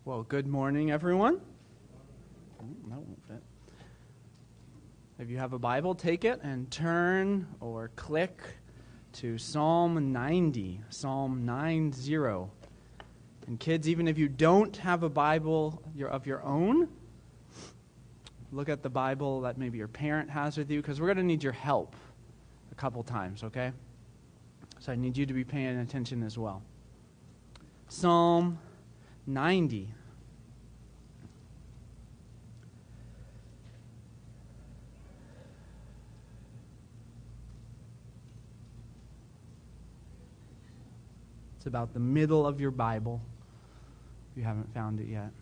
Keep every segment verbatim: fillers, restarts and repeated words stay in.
Well, good morning, everyone. Oh, that won't fit. If you have a Bible, take it and turn or click to Psalm ninety, Psalm ninety. And kids, even if you don't have a Bible of your own, look at the Bible that maybe your parent has with you, because we're going to need your help a couple times, okay? So I need you to be paying attention as well. Psalm ninety. It's about the middle of your Bible, if you haven't found it yet.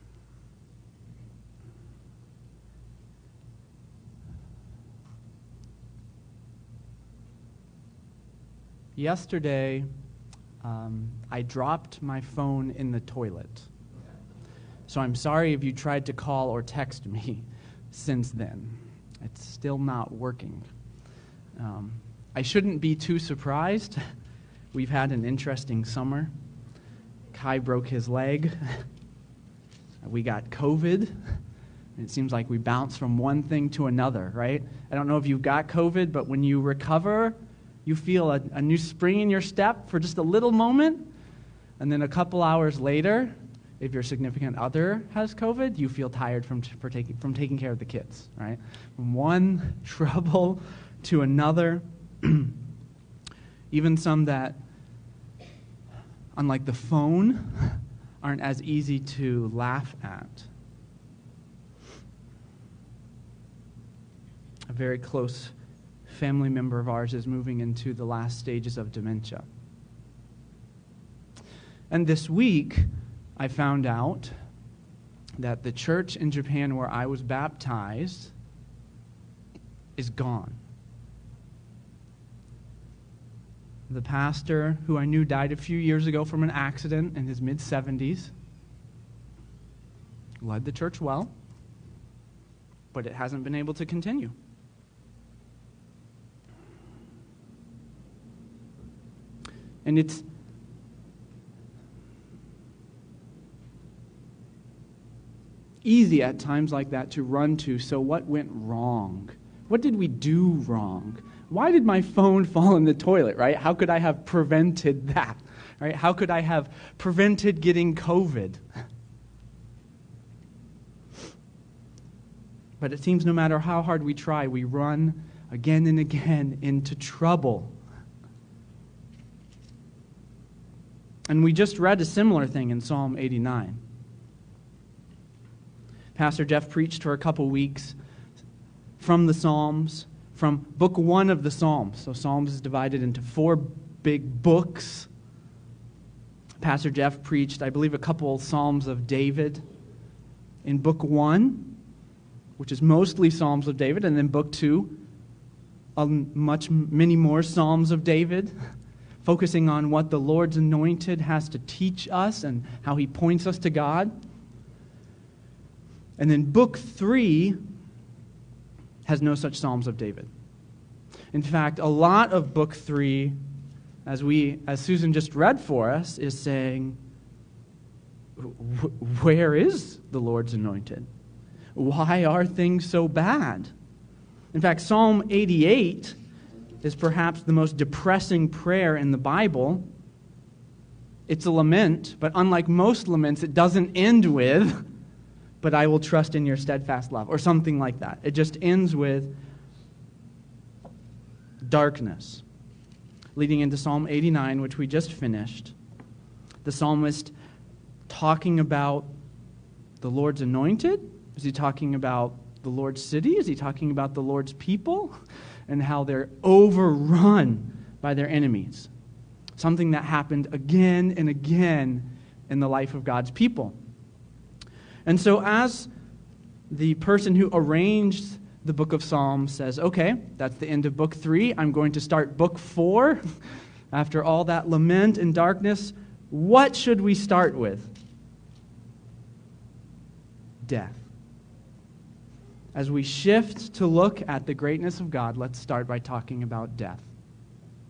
Yesterday, um, I dropped my phone in the toilet. So I'm sorry if you tried to call or text me since then. It's still not working. Um, I shouldn't be too surprised. We've had an interesting summer. Kai broke his leg. We got COVID. It seems like we bounce from one thing to another, right? I don't know if you've got COVID, but when you recover, you feel a, a new spring in your step for just a little moment, and then a couple hours later, if your significant other has COVID, you feel tired from for taking from taking care of the kids, right? From one trouble to another, even some that, unlike the phone, aren't as easy to laugh at. A very close family member of ours is moving into the last stages of dementia. And this week, I found out that the church in Japan where I was baptized is gone. The pastor, who I knew died a few years ago from an accident in his mid-seventies, led the church well, but it hasn't been able to continue. And it's easy at times like that to run to, so what went wrong? What did we do wrong? Why did my phone fall in the toilet, right? How could I have prevented that, right? How could I have prevented getting COVID? But it seems no matter how hard we try, we run again and again into trouble. And we just read a similar thing in Psalm eighty-nine. Pastor Jeff preached for a couple weeks from the Psalms, from book one of the Psalms. So Psalms is divided into four big books. Pastor Jeff preached, I believe, a couple Psalms of David in book one, which is mostly Psalms of David, and then book two, um, much many more Psalms of David, focusing on what the Lord's anointed has to teach us and how he points us to God. And then book three has no such Psalms of David. In fact, a lot of book three, as we, as Susan just read for us, is saying, where is the Lord's anointed? Why are things so bad? In fact, Psalm eighty-eight is perhaps the most depressing prayer in the Bible. It's a lament, but unlike most laments, it doesn't end with, but I will trust in your steadfast love, or something like that. It just ends with darkness. Leading into Psalm eighty-nine, which we just finished, the psalmist talking about the Lord's anointed? Is he talking about the Lord's city? Is he talking about the Lord's people? And how they're overrun by their enemies. Something that happened again and again in the life of God's people. And so as the person who arranged the book of Psalms says, okay, that's the end of book three. I'm going to start book four. After all that lament and darkness, what should we start with? Death. As we shift to look at the greatness of God, let's start by talking about death.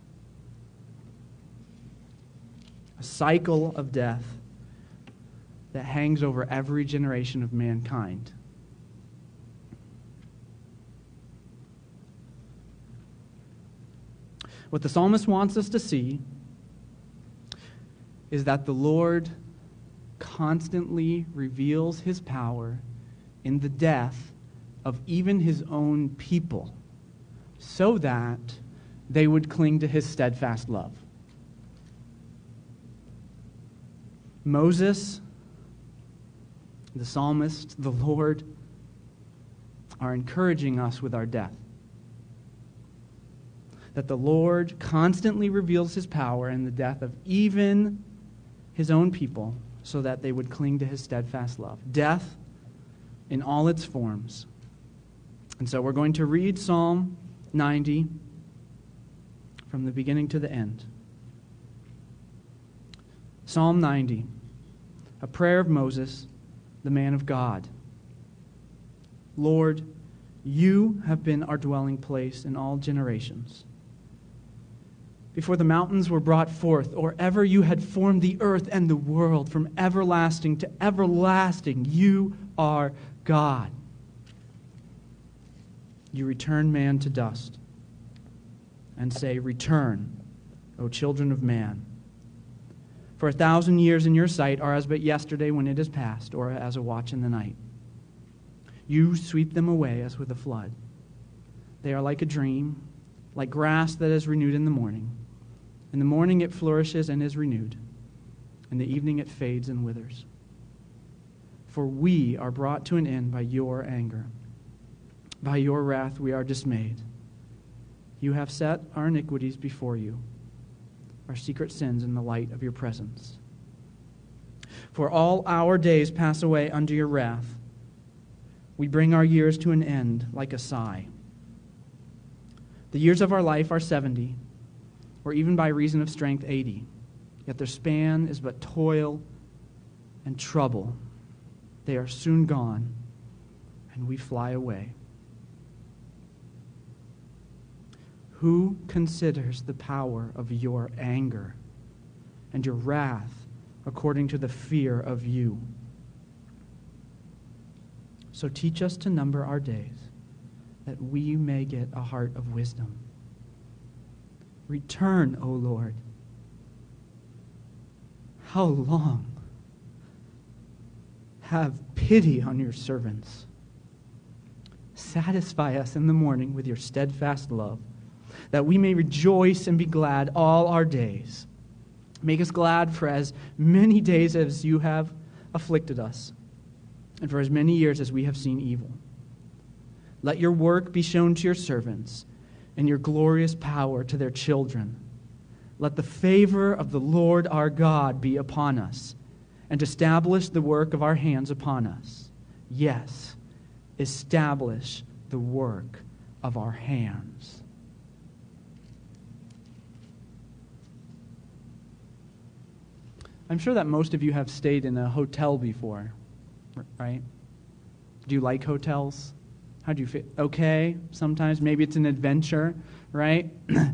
A cycle of death. that hangs over every generation of mankind. What the psalmist wants us to see is that the Lord constantly reveals his power in the death of even his own people, so that they would cling to his steadfast love. Moses, the psalmist, the Lord are encouraging us with our death. That the Lord constantly reveals his power in the death of even his own people, so that they would cling to his steadfast love. Death in all its forms. And so we're going to read Psalm ninety from the beginning to the end. Psalm ninety, a prayer of Moses, the man of God. Lord, you have been our dwelling place in all generations. Before the mountains were brought forth, or ever you had formed the earth and the world, from everlasting to everlasting, you are God. You return man to dust and say, return, O children of man. For a thousand years in your sight are as but yesterday when it is past, or as a watch in the night. You sweep them away as with a flood. They are like a dream, like grass that is renewed in the morning. In the morning it flourishes and is renewed. In the evening it fades and withers. For we are brought to an end by your anger. By your wrath we are dismayed. You have set our iniquities before you, our secret sins in the light of your presence. For all our days pass away under your wrath. We bring our years to an end like a sigh. The years of our life are seventy, or even by reason of strength eighty. Yet their span is but toil and trouble. They are soon gone, and we fly away. Who considers the power of your anger and your wrath according to the fear of you? So teach us to number our days, that we may get a heart of wisdom. Return, O Lord. How long? Have pity on your servants. Satisfy us in the morning with your steadfast love, that we may rejoice and be glad all our days. Make us glad for as many days as you have afflicted us, and for as many years as we have seen evil. Let your work be shown to your servants, and your glorious power to their children. Let the favor of the Lord our God be upon us, and establish the work of our hands upon us. Yes, establish the work of our hands. I'm sure that most of you have stayed in a hotel before, right? Do you like hotels? How do you feel? Okay, sometimes maybe it's an adventure, right?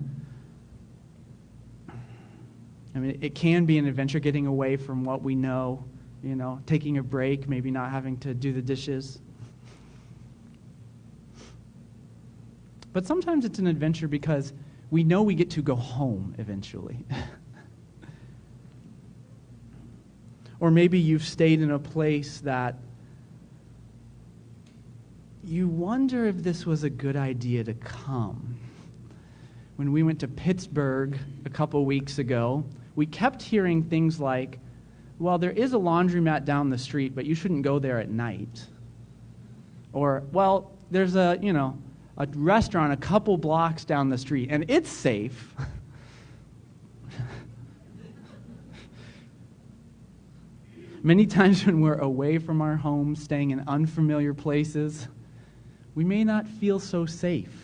I mean, it can be an adventure getting away from what we know, you know, taking a break, maybe not having to do the dishes. But sometimes it's an adventure because we know we get to go home eventually. Or maybe you've stayed in a place that you wonder if this was a good idea to come. When we went to Pittsburgh a couple weeks ago, we kept hearing things like, well, there is a laundromat down the street, but you shouldn't go there at night. Or, well, there's a, you know, a restaurant a couple blocks down the street, and it's safe. Many times when we're away from our homes, staying in unfamiliar places, we may not feel so safe.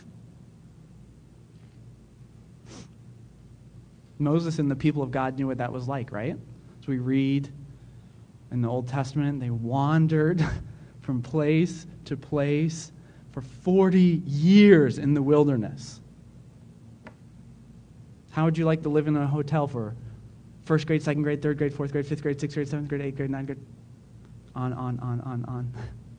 Moses and the people of God knew what that was like, right? So we read in the Old Testament, they wandered from place to place for forty years in the wilderness. How would you like to live in a hotel for first grade, second grade, third grade, fourth grade, fifth grade, sixth grade, seventh grade, eighth grade, ninth grade? On, on, on, on, on.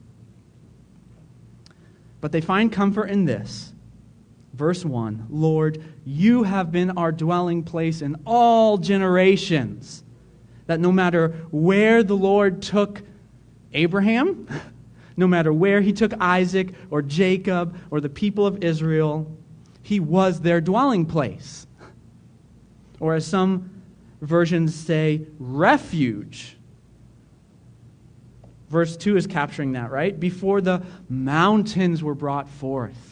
But they find comfort in this. Verse one, Lord, you have been our dwelling place in all generations. That no matter where the Lord took Abraham, no matter where he took Isaac or Jacob or the people of Israel, he was their dwelling place. Or as some versions say, refuge. Verse two is capturing that, right? Before the mountains were brought forth.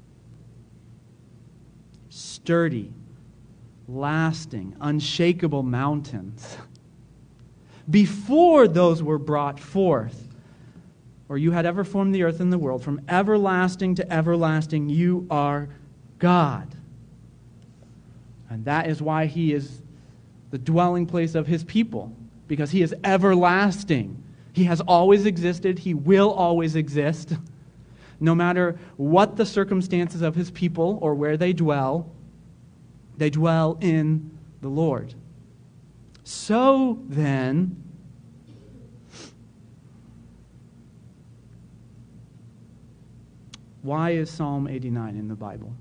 Sturdy, lasting, unshakable mountains. Before those were brought forth, or you had ever formed the earth and the world, from everlasting to everlasting, you are God. And that is why he is the dwelling place of his people, because he is everlasting. He has always existed. He will always exist. No matter what the circumstances of his people or where they dwell, they dwell in the Lord. So then, why is Psalm eighty-nine in the Bible?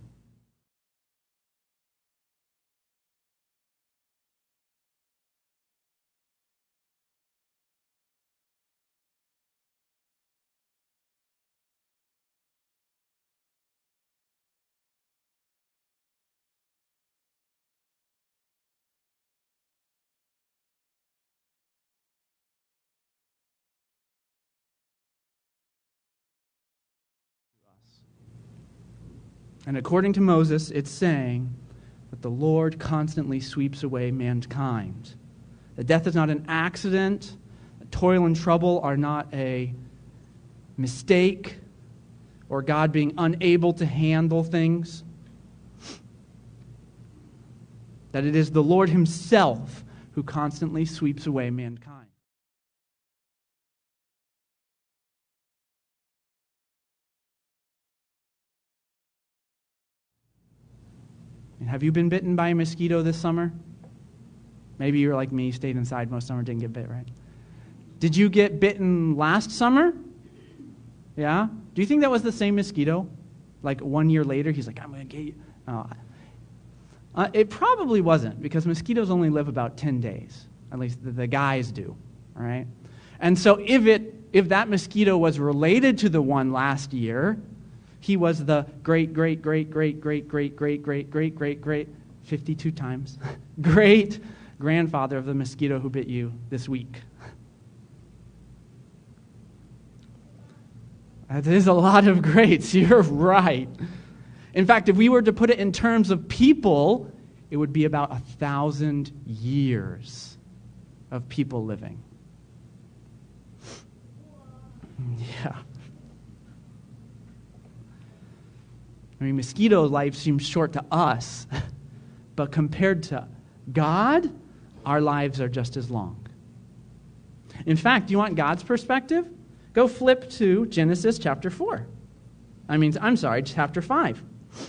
And according to Moses, it's saying that the Lord constantly sweeps away mankind. That death is not an accident. That toil and trouble are not a mistake or God being unable to handle things. That it is the Lord himself who constantly sweeps away mankind. Have you been bitten by a mosquito this summer? Maybe you're like me, stayed inside most summer, didn't get bit, right? Did you get bitten last summer? Yeah? Do you think that was the same mosquito? Like one year later, he's like, I'm going to get you. Oh. Uh, it probably wasn't, because mosquitoes only live about ten days. At least the, the guys do, all right? And so if it if that mosquito was related to the one last year, he was the great, great, great, great, great, great, great, great, great, great, great, fifty-two times, great grandfather of the mosquito who bit you this week. That is a lot of greats. You're right. In fact, if we were to put it in terms of people, it would be about a thousand years of people living. Yeah. I mean, mosquito life seems short to us, but compared to God, our lives are just as long. In fact, do you want God's perspective? Go flip to Genesis chapter four. I mean, I'm sorry, chapter five.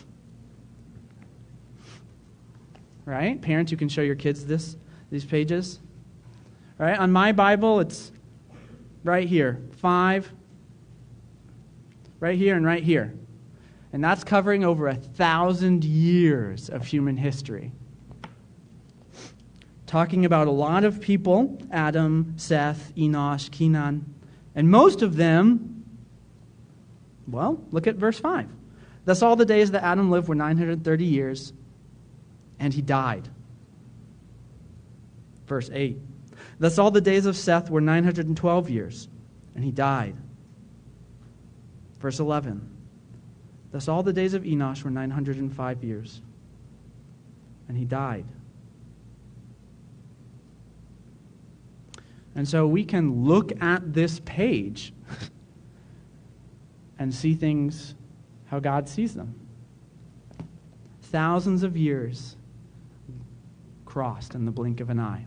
Right? Parents, you can show your kids this, these pages. Right? On my Bible, it's right here, five, right here and right here. And that's covering over a thousand years of human history. Talking about a lot of people, Adam, Seth, Enosh, Kenan, and most of them, well, look at verse five. Thus all the days that Adam lived were nine hundred thirty years, and he died. Verse eight. Thus all the days of Seth were nine hundred twelve years, and he died. Verse eleven. Thus all the days of Enosh were nine hundred five years, and he died. And so we can look at this page and see things how God sees them. Thousands of years crossed in the blink of an eye.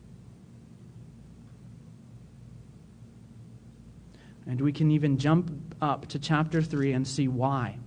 And we can even jump up to chapter three and see why.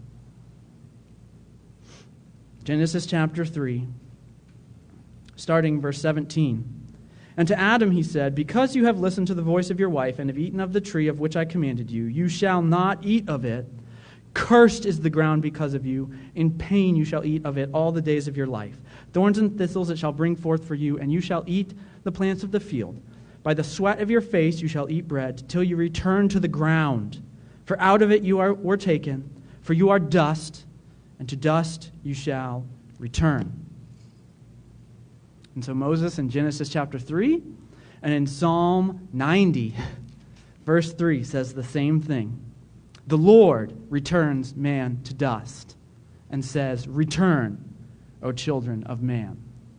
Genesis chapter three, starting verse seventeen. And to Adam he said, because you have listened to the voice of your wife and have eaten of the tree of which I commanded you, you shall not eat of it. Cursed is the ground because of you. In pain you shall eat of it all the days of your life. Thorns and thistles it shall bring forth for you, and you shall eat the plants of the field. By the sweat of your face you shall eat bread, till you return to the ground. For out of it you are, were taken, for you are dust, and to dust you shall return. And so Moses in Genesis chapter three and in Psalm ninety, verse three says the same thing. The Lord returns man to dust and says, return, O children of man.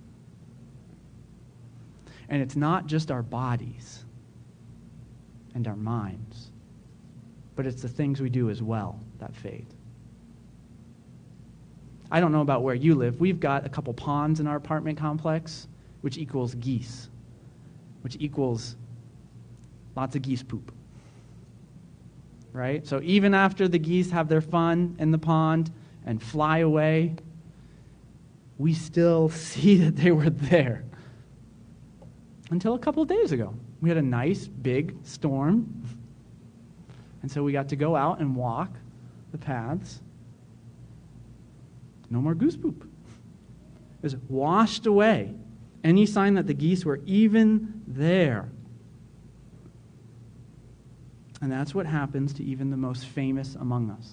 And it's not just our bodies and our minds, but it's the things we do as well that fade. I don't know about where you live. We've got a couple ponds in our apartment complex, which equals geese, which equals lots of geese poop. Right? So even after the geese have their fun in the pond and fly away, we still see that they were there. Until a couple of days ago. We had a nice big storm. And so we got to go out and walk the paths. No more goose poop. It was washed away. Any sign that the geese were even there. And that's what happens to even the most famous among us.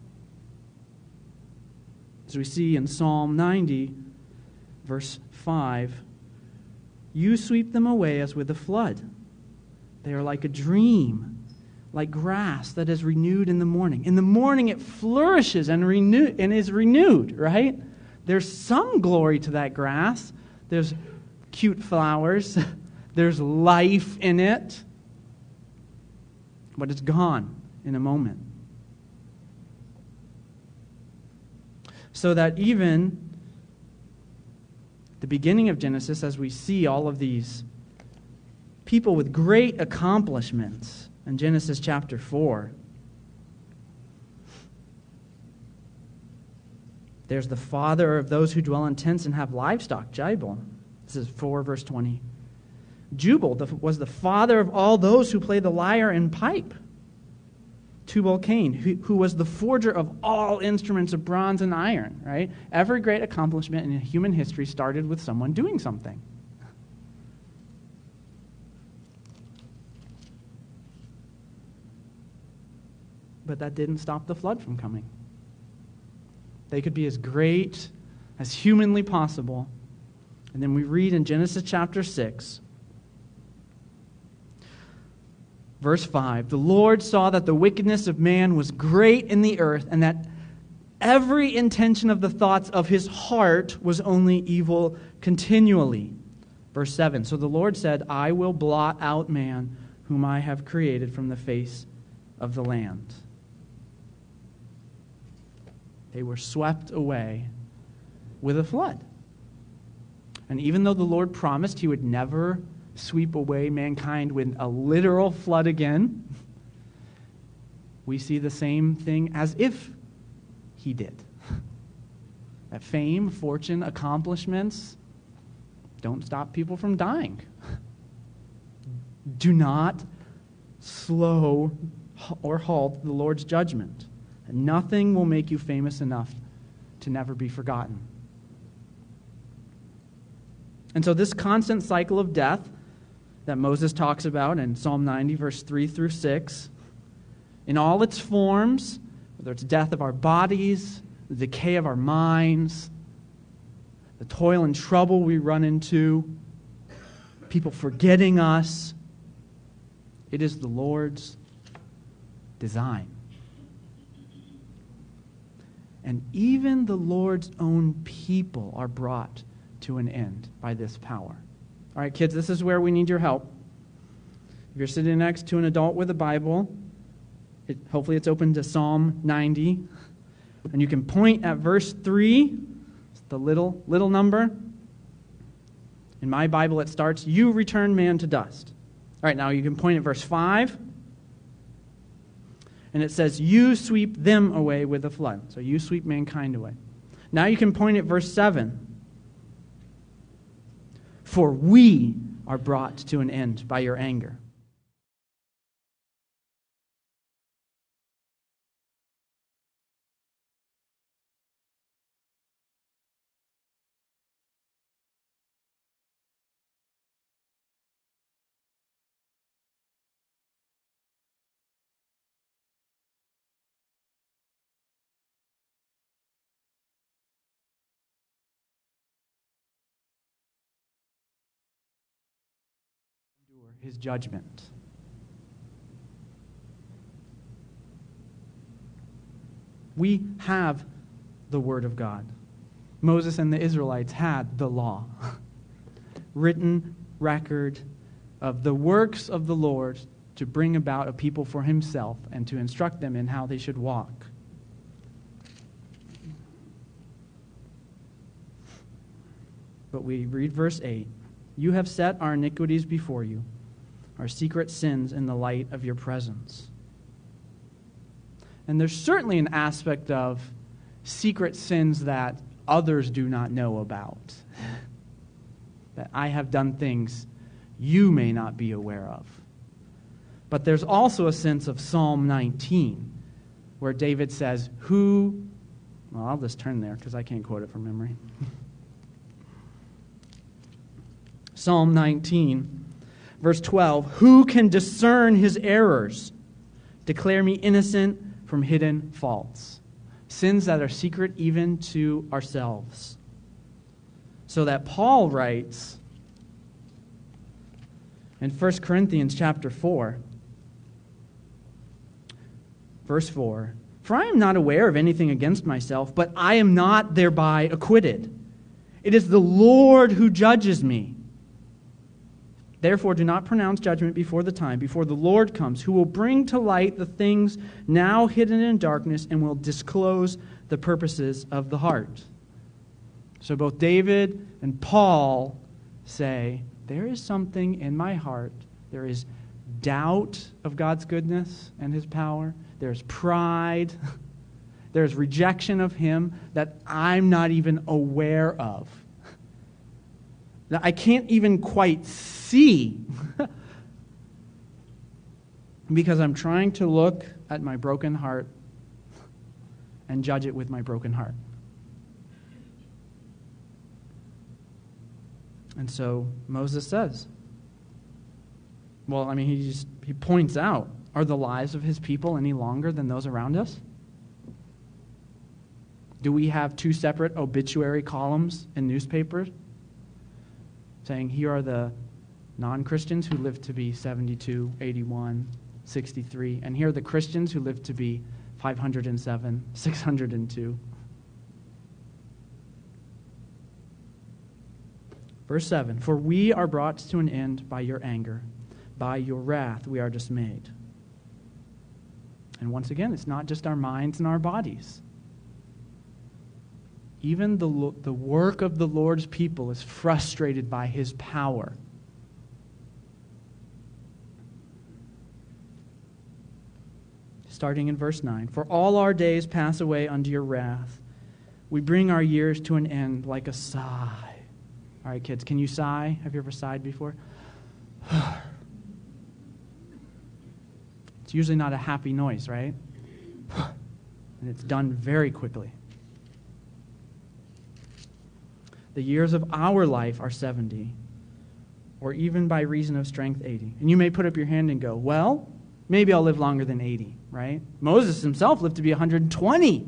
As we see in Psalm ninety, verse five, you sweep them away as with a flood. They are like a dream, like grass that is renewed in the morning. In the morning it flourishes and renew and is renewed, right? There's some glory to that grass. There's cute flowers. There's life in it. But it's gone in a moment. So that even the beginning of Genesis, as we see all of these people with great accomplishments in Genesis chapter four, there's the father of those who dwell in tents and have livestock, Jubal. This is four, verse twenty. Jubal was the father of all those who play the lyre and pipe. Tubal-Cain, who, who was the forger of all instruments of bronze and iron, right? Every great accomplishment in human history started with someone doing something. But that didn't stop the flood from coming. They could be as great as humanly possible. And then we read in Genesis chapter six, verse five, the Lord saw that the wickedness of man was great in the earth, and that every intention of the thoughts of his heart was only evil continually. Verse seven, so the Lord said, I will blot out man whom I have created from the face of the land. They were swept away with a flood. And even though the Lord promised he would never sweep away mankind with a literal flood again, we see the same thing as if he did. That fame, fortune, accomplishments don't stop people from dying. Do not slow or halt the Lord's judgment. And nothing will make you famous enough to never be forgotten. And so this constant cycle of death that Moses talks about in Psalm ninety, verse three through six, in all its forms, whether it's death of our bodies, the decay of our minds, the toil and trouble we run into, people forgetting us, it is the Lord's design. And even the Lord's own people are brought to an end by this power. All right, kids, this is where we need your help. If you're sitting next to an adult with a Bible, it, hopefully it's open to Psalm ninety, and you can point at verse three, it's the little, little number. In my Bible, it starts, you return man to dust. All right, now you can point at verse five, and it says, you sweep them away with a flood. So you sweep mankind away. Now you can point at verse seven. For we are brought to an end by your anger. His judgment. We have the Word of God. Moses and the Israelites had the law, written record of the works of the Lord to bring about a people for himself and to instruct them in how they should walk. But we read verse eight. You have set our iniquities before you, our secret sins in the light of your presence. And there's certainly an aspect of secret sins that others do not know about. That I have done things you may not be aware of. But there's also a sense of Psalm nineteen, where David says, who, well, I'll just turn there because I can't quote it from memory. Psalm nineteen, verse twelve, who can discern his errors? Declare me innocent from hidden faults, sins that are secret even to ourselves. So that Paul writes in First Corinthians chapter four, verse four, for I am not aware of anything against myself, but I am not thereby acquitted. It is the Lord who judges me. Therefore, do not pronounce judgment before the time, before the Lord comes, who will bring to light the things now hidden in darkness and will disclose the purposes of the heart. So both David and Paul say, there is something in my heart. There is doubt of God's goodness and his power. There's pride. There's rejection of him that I'm not even aware of. That I can't even quite see because I'm trying to look at my broken heart and judge it with my broken heart. And so Moses says, well, I mean, he just he points out, are the lives of his people any longer than those around us? Do we have two separate obituary columns in newspapers saying, here are the non-Christians who live to be seventy-two, eighty-one, sixty-three, and here are the Christians who live to be five hundred seven, six hundred two. Verse seven, for we are brought to an end by your anger. By your wrath we are dismayed. And once again, it's not just our minds and our bodies. Even the, the work of the Lord's people is frustrated by his power. Starting in verse nine, for all our days pass away under your wrath. We bring our years to an end like a sigh. All right, kids, can you sigh? Have you ever sighed before? It's usually not a happy noise, right? And it's done very quickly. The years of our life are seventy, or even by reason of strength, eighty. And you may put up your hand and go, well, maybe I'll live longer than eighty, right? Moses himself lived to be one hundred twenty.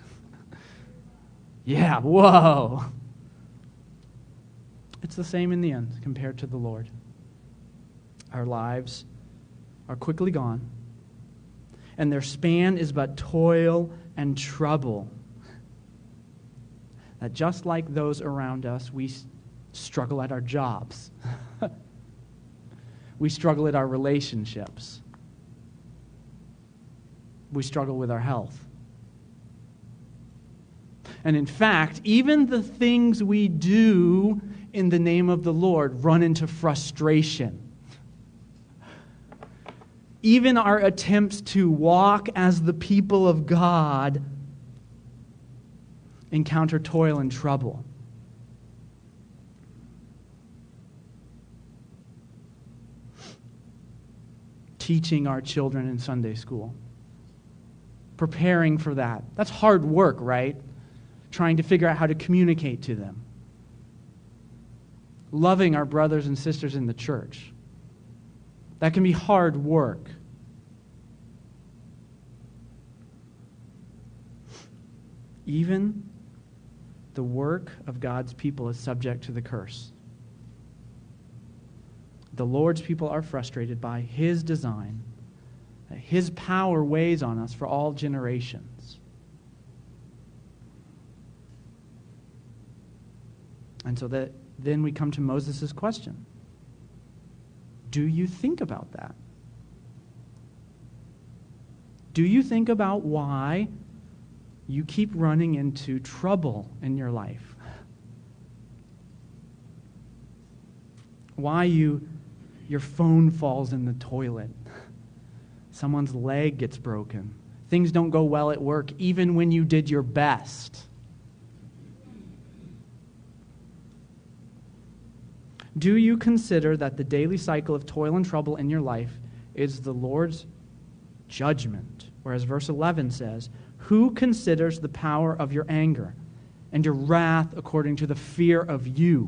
Yeah, whoa. It's the same in the end compared to the Lord. Our lives are quickly gone, and their span is but toil and trouble. That just like those around us, we struggle at our jobs. We struggle at our relationships. We struggle with our health. And in fact, even the things we do in the name of the Lord run into frustration. Even our attempts to walk as the people of God encounter toil and trouble. teaching our children in Sunday school, preparing for that. That's hard work, right? Trying to figure out how to communicate to them. Loving our brothers and sisters in the church. That can be hard work. Even the work of God's people is subject to the curse. The Lord's people are frustrated by His design. His power weighs on us for all generations. And so that then we come to Moses' question. Do you think about that? Do you think about why you keep running into trouble in your life? Why you your phone falls in the toilet? Someone's leg gets broken. Things don't go well at work, even when you did your best. Do you consider that the daily cycle of toil and trouble in your life is the Lord's judgment? Whereas verse eleven says, who considers the power of your anger and your wrath according to the fear of you?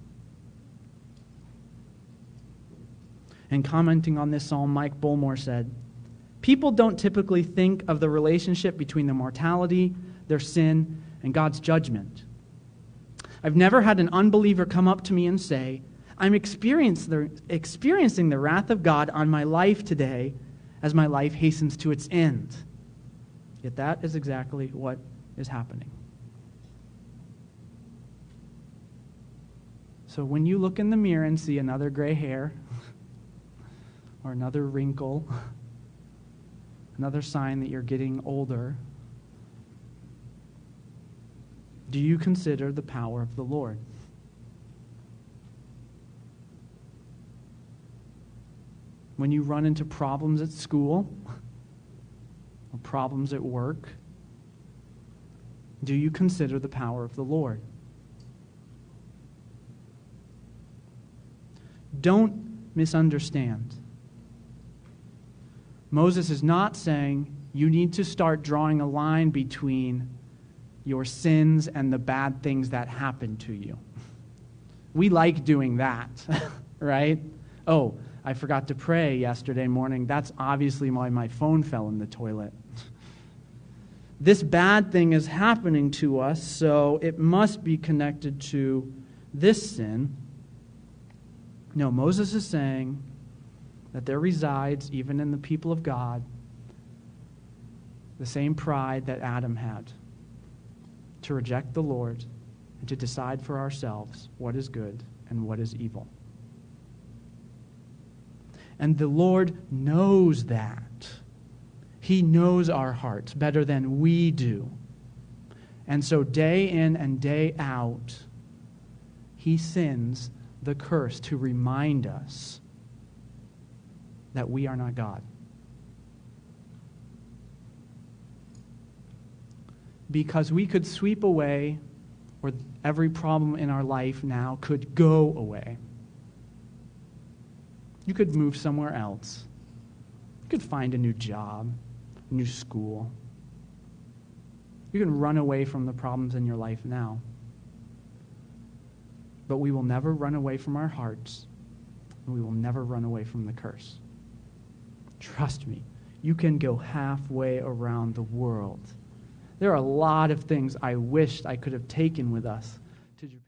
And commenting on this psalm, Mike Bullmore said, people don't typically think of the relationship between their mortality, their sin, and God's judgment. I've never had an unbeliever come up to me and say, I'm experiencing the wrath of God on my life today as my life hastens to its end. Yet that is exactly what is happening. So when you look in the mirror and see another gray hair, or another wrinkle, another sign that you're getting older, do you consider the power of the Lord? When you run into problems at school or problems at work, do you consider the power of the Lord? Don't misunderstand. Moses is not saying you need to start drawing a line between your sins and the bad things that happen to you. We like doing that, right? Oh, I forgot to pray yesterday morning. That's obviously why my phone fell in the toilet. This bad thing is happening to us, so it must be connected to this sin. No, Moses is saying that there resides, even in the people of God, the same pride that Adam had, to reject the Lord and to decide for ourselves what is good and what is evil. And the Lord knows that. He knows our hearts better than we do. And so day in and day out, He sends the curse to remind us that we are not God. Because we could sweep away, or every problem in our life now could go away. You could move somewhere else. You could find a new job, a new school. You can run away from the problems in your life now. But we will never run away from our hearts, and we will never run away from the curse. Trust me, you can go halfway around the world. There are a lot of things I wished I could have taken with us to Japan.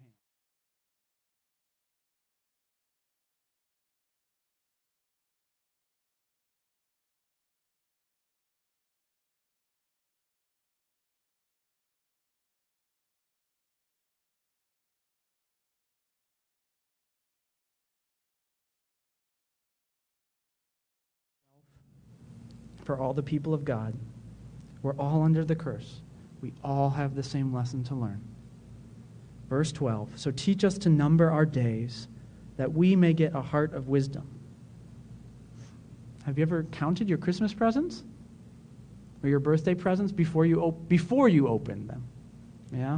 For all the people of God, we're all under the curse. We all have the same lesson to learn. Verse twelve, so teach us to number our days, that we may get a heart of wisdom. Have you ever counted your Christmas presents? Or your birthday presents before you, op- before you open them? Yeah?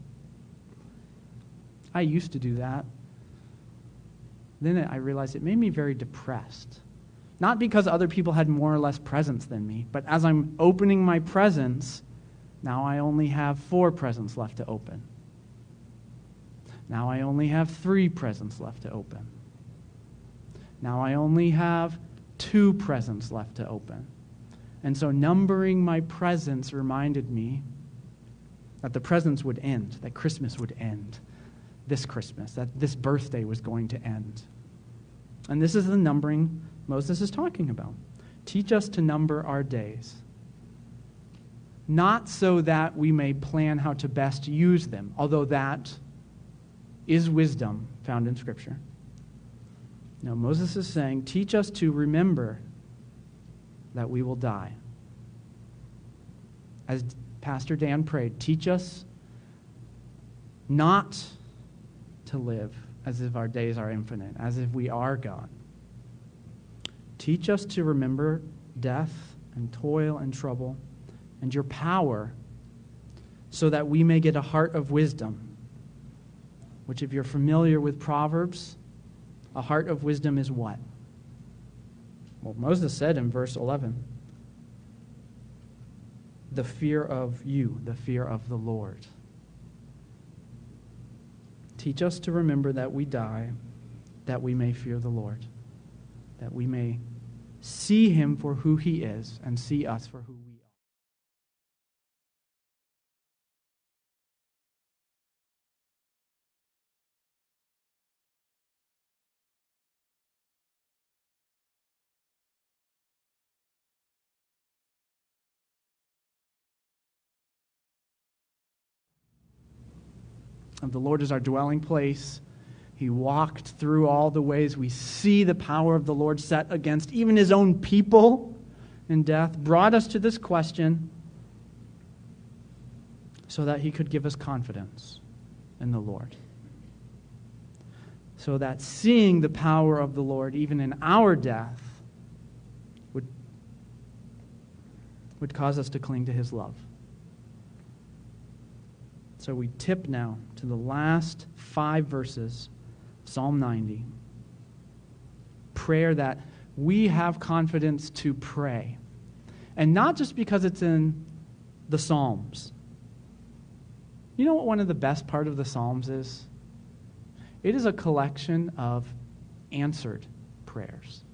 I used to do that. Then I realized it made me very depressed. Not because other people had more or less presents than me, but as I'm opening my presents, now I only have four presents left to open. Now I only have three presents left to open. Now I only have two presents left to open. And so numbering my presents reminded me that the presents would end, that Christmas would end this Christmas, that this birthday was going to end. And this is the numbering Moses is talking about. Teach us to number our days, not so that we may plan how to best use them, although that is wisdom found in Scripture. No, Moses is saying, teach us to remember that we will die. As Pastor Dan prayed, teach us not to live as if our days are infinite, as if we are God. Teach us to remember death and toil and trouble and your power so that we may get a heart of wisdom, which, if you're familiar with Proverbs, a heart of wisdom is what? Well, Moses said in verse eleven, the fear of you, the fear of the Lord. Teach us to remember that we die, that we may fear the Lord, that we may see him for who he is and see us for who we are. Of the Lord is our dwelling place. He walked through all the ways. We see the power of the Lord set against even his own people in death. Brought us to this question so that he could give us confidence in the Lord. So that seeing the power of the Lord even in our death would, would cause us to cling to his love. So we tip now to the last five verses, Psalm ninety. Prayer that we have confidence to pray. And not just because it's in the Psalms. You know what one of the best part of the Psalms is? It is a collection of answered prayers.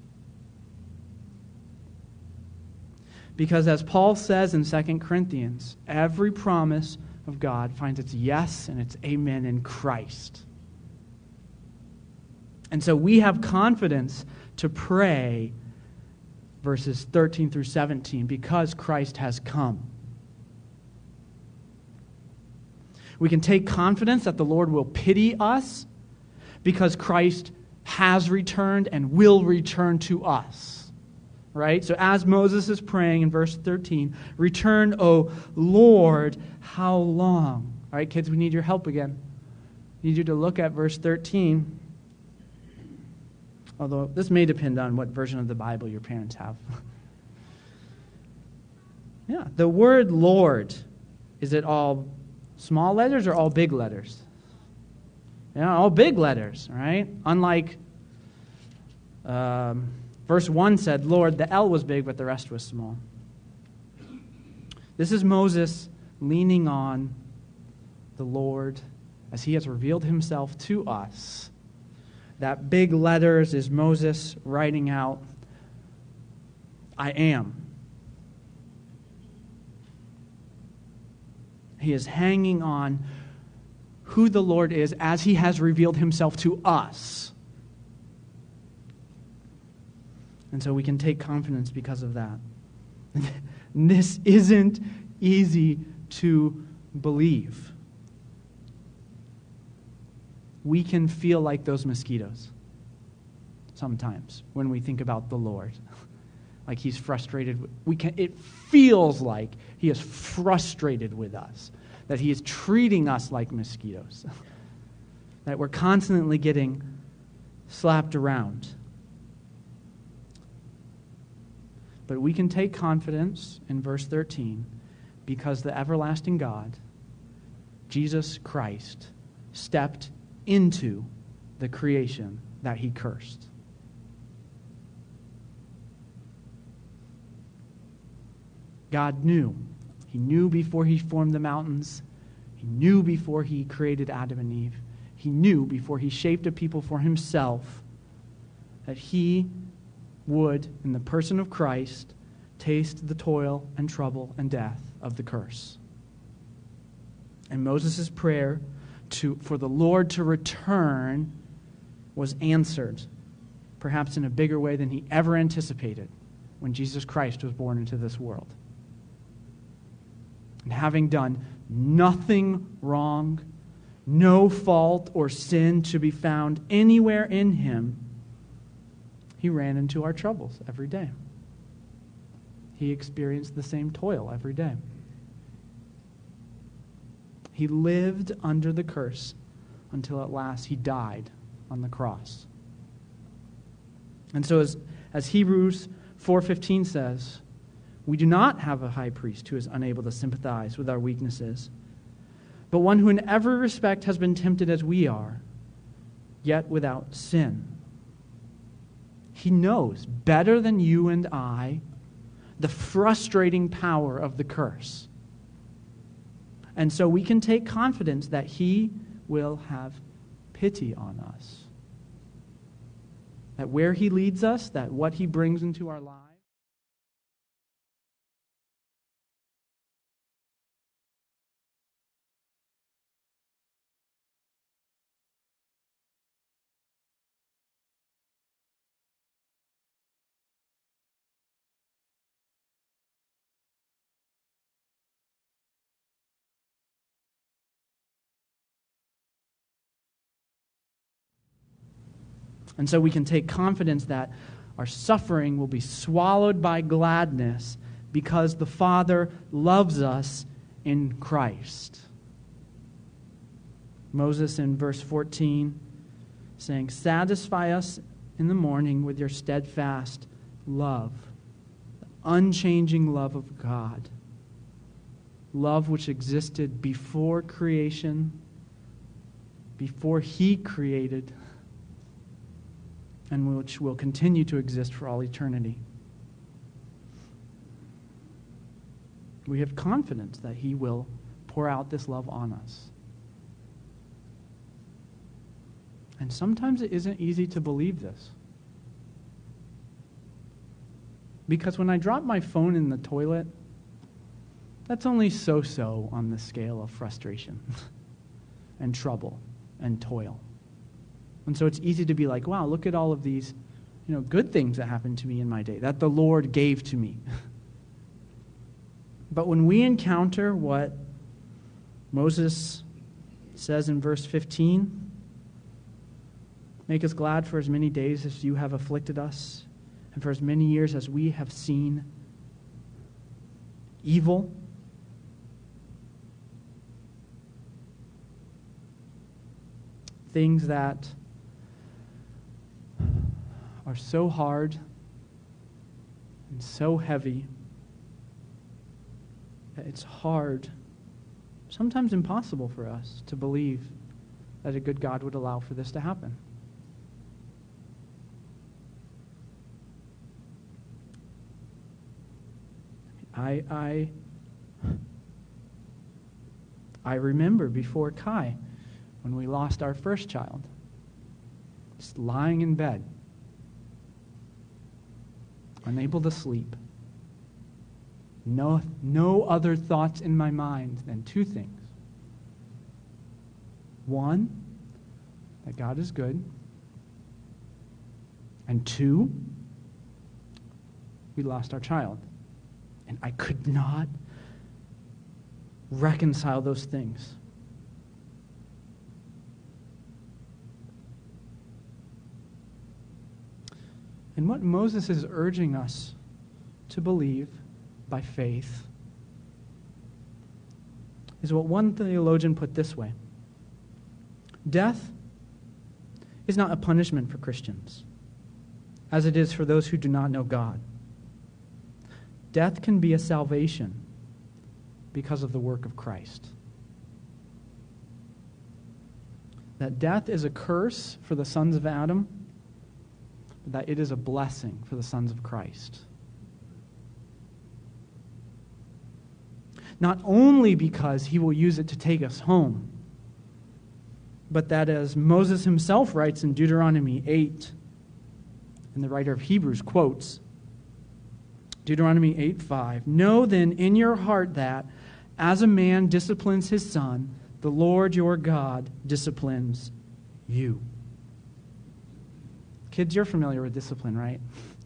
Because as Paul says in Second Corinthians, every promise of God finds its yes and its amen in Christ. And so we have confidence to pray verses thirteen through seventeen because Christ has come. We can take confidence that the Lord will pity us because Christ has returned and will return to us. Right? So as Moses is praying in verse thirteen, return, O Lord, how long? All right, kids, we need your help again. We need you to look at verse thirteen. Although this may depend on what version of the Bible your parents have. Yeah, the word Lord, is it all small letters or all big letters? Yeah, all big letters, right? Unlike um, verse one said, Lord, the L was big, but the rest was small. This is Moses leaning on the Lord as he has revealed himself to us. That big letters is Moses writing out, I am. He is hanging on who the Lord is as he has revealed himself to us. And so we can take confidence because of that. This isn't easy to believe. We can feel like those mosquitoes sometimes when we think about the Lord. Like he's frustrated. We can. It feels like he is frustrated with us, that he is treating us like mosquitoes, that we're constantly getting slapped around. But we can take confidence in verse thirteen because the everlasting God, Jesus Christ, stepped into the creation that he cursed. God knew. He knew before he formed the mountains. He knew before he created Adam and Eve. He knew before he shaped a people for himself that he would, in the person of Christ, taste the toil and trouble and death of the curse. And Moses' prayer to, for the Lord to return was answered, perhaps in a bigger way than he ever anticipated when Jesus Christ was born into this world. And having done nothing wrong, no fault or sin to be found anywhere in him, he ran into our troubles every day. He experienced the same toil every day. He lived under the curse until at last he died on the cross. And so as, as Hebrews four fifteen says, we do not have a high priest who is unable to sympathize with our weaknesses, but one who in every respect has been tempted as we are, yet without sin. He knows better than you and I the frustrating power of the curse. And so we can take confidence that he will have pity on us. That where he leads us, that what he brings into our lives, and so we can take confidence that our suffering will be swallowed by gladness because the Father loves us in Christ. Moses in verse fourteen saying, satisfy us in the morning with your steadfast love, the unchanging love of God, love which existed before creation, before he created, and which will continue to exist for all eternity. We have confidence that he will pour out this love on us. And sometimes it isn't easy to believe this. Because when I drop my phone in the toilet, that's only so-so on the scale of frustration and trouble and toil. And so it's easy to be like, wow, look at all of these, you know, good things that happened to me in my day, that the Lord gave to me. But when we encounter what Moses says in verse fifteen, make us glad for as many days as you have afflicted us, and for as many years as we have seen evil. Things that are so hard and so heavy that it's hard, sometimes impossible for us to believe that a good God would allow for this to happen. I I I remember before Kai, when we lost our first child, just lying in bed, unable to sleep. No, no other thoughts in my mind than two things. One, that God is good. And two, we lost our child. And I could not reconcile those things. And what Moses is urging us to believe by faith is what one theologian put this way. Death is not a punishment for Christians, as it is for those who do not know God. Death can be a salvation because of the work of Christ. That death is a curse for the sons of Adam, that it is a blessing for the sons of Christ. not only because he will use it to take us home, but that, as Moses himself writes in Deuteronomy eight, and the writer of Hebrews quotes, Deuteronomy eight five, "Know then in your heart that, as a man disciplines his son, the Lord your God disciplines you." Kids, you're familiar with discipline, right?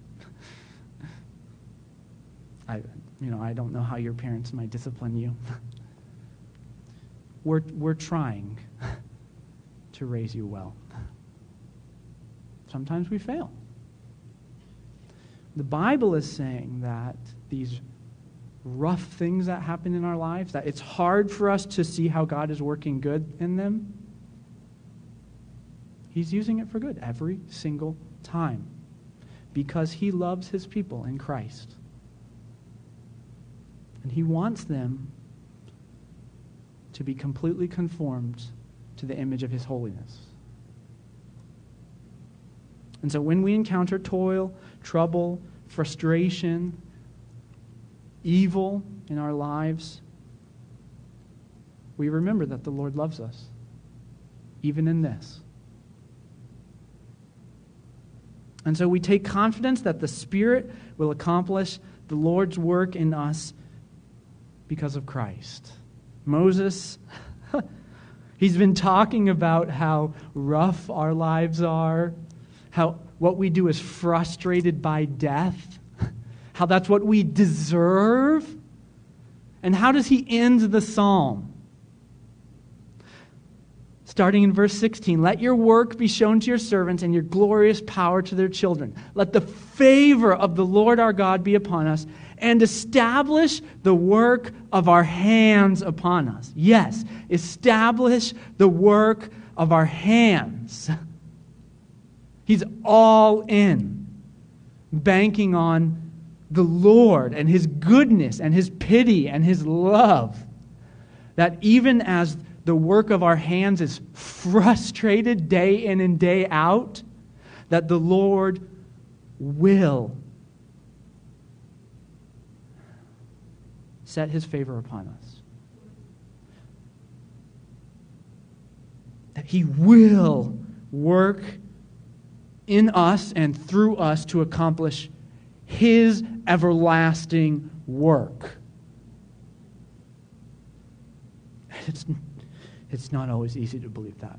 I, you know, I don't know how your parents might discipline you. We're, we're trying to raise you well. Sometimes we fail. The Bible is saying that these rough things that happen in our lives, that it's hard for us to see how God is working good in them, He's using it for good every single time because He loves His people in Christ. And He wants them to be completely conformed to the image of His holiness. And so when we encounter toil, trouble, frustration, evil in our lives, we remember that the Lord loves us, even in this. And so we take confidence that the Spirit will accomplish the Lord's work in us because of Christ. Moses, he's been talking about how rough our lives are, how what we do is frustrated by death, how that's what we deserve. And how does he end the psalm? Starting in verse sixteen, "Let your work be shown to your servants and your glorious power to their children. Let the favor of the Lord our God be upon us and establish the work of our hands upon us." Yes, establish the work of our hands. He's all in, banking on the Lord and His goodness and His pity and His love. That even as the work of our hands is frustrated day in and day out, that the Lord will set His favor upon us. That He will work in us and through us to accomplish His everlasting work. It's, it's not always easy to believe that.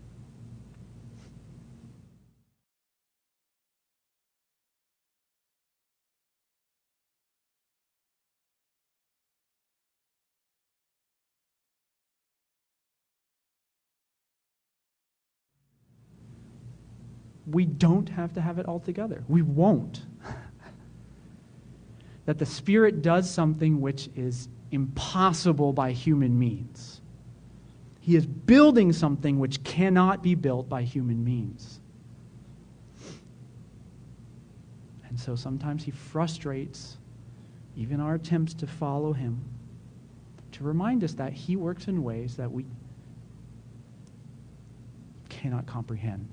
We don't have to have it all together. We won't. That the Spirit does something which is impossible by human means. He is building something which cannot be built by human means. And so sometimes He frustrates even our attempts to follow Him, to remind us that He works in ways that we cannot comprehend.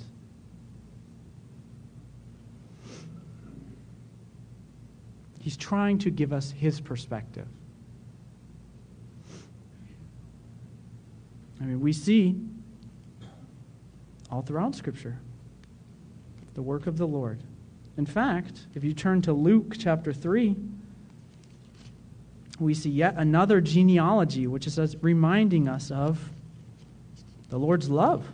He's trying to give us His perspective. I mean, we see all throughout Scripture the work of the Lord. In fact, if you turn to Luke chapter three, we see yet another genealogy, which is us reminding us of the Lord's love.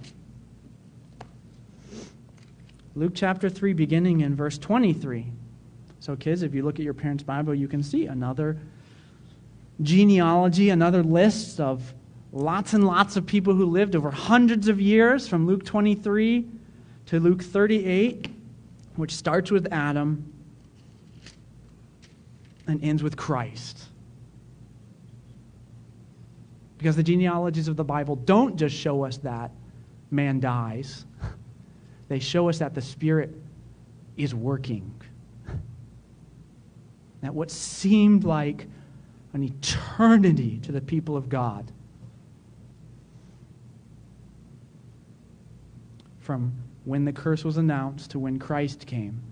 Luke chapter three, beginning in verse twenty-three. So kids, if you look at your parents' Bible, you can see another genealogy, another list of lots and lots of people who lived over hundreds of years, from Luke twenty-three to Luke thirty-eight, which starts with Adam and ends with Christ. Because the genealogies of the Bible don't just show us that man dies. They show us that the Spirit is working. That what seemed like an eternity to the people of God, from when the curse was announced to when Christ came,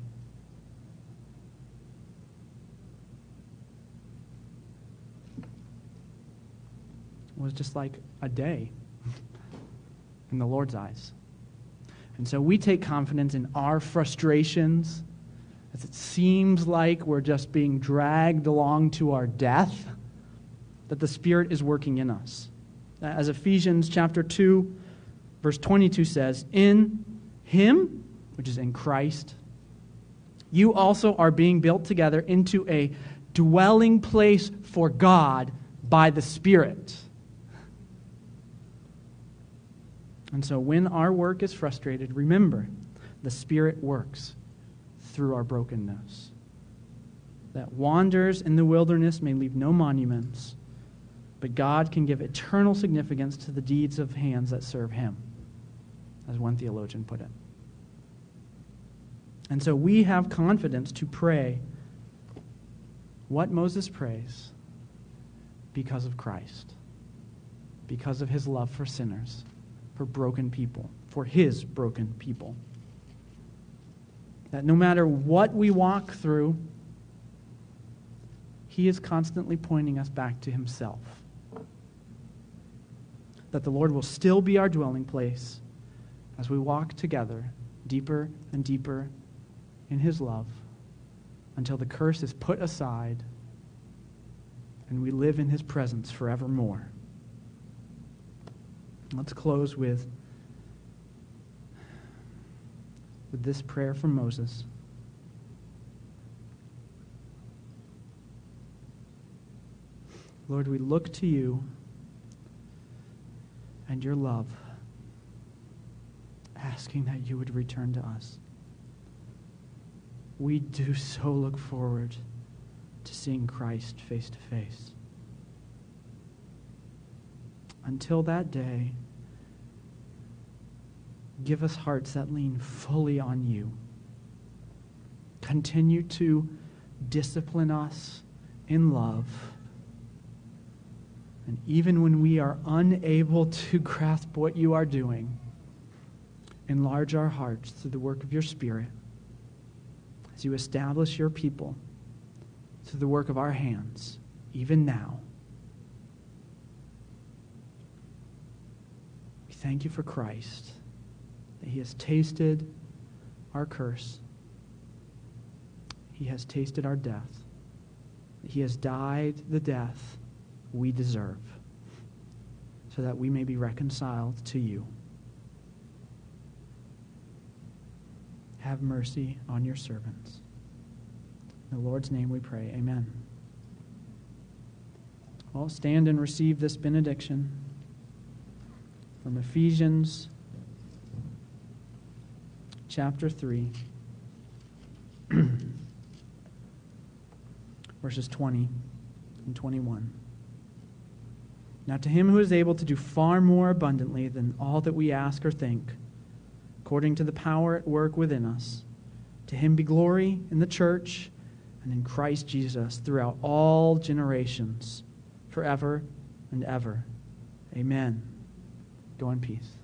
was just like a day in the Lord's eyes. And so we take confidence in our frustrations, as it seems like we're just being dragged along to our death, that the Spirit is working in us. As Ephesians chapter two, verse twenty-two says, in Him, which is in Christ, you also are being built together into a dwelling place for God by the Spirit. And so when our work is frustrated, remember, the Spirit works through our brokenness. That wanders in the wilderness may leave no monuments, but God can give eternal significance to the deeds of hands that serve Him, as one theologian put it. And so we have confidence to pray what Moses prays because of Christ, because of His love for sinners, for broken people, for His broken people. That no matter what we walk through, He is constantly pointing us back to Himself. That the Lord will still be our dwelling place as we walk together deeper and deeper in His love until the curse is put aside and we live in His presence forevermore. Let's close with, with this prayer from Moses. Lord, we look to You and Your love, asking that You would return to us. We do so look forward to seeing Christ face to face. Until that day, give us hearts that lean fully on You. Continue to discipline us in love. And even when we are unable to grasp what You are doing, enlarge our hearts through the work of Your Spirit as You establish Your people through the work of our hands, even now. We thank You for Christ, that He has tasted our curse. He has tasted our death. That He has died the death we deserve, so that we may be reconciled to You. Have mercy on Your servants. In the Lord's name we pray. Amen. Well, stand and receive this benediction from Ephesians chapter three, verses twenty and twenty-one. Now to Him who is able to do far more abundantly than all that we ask or think, according to the power at work within us, to Him be glory in the church and in Christ Jesus throughout all generations, forever and ever. Amen. Go in peace.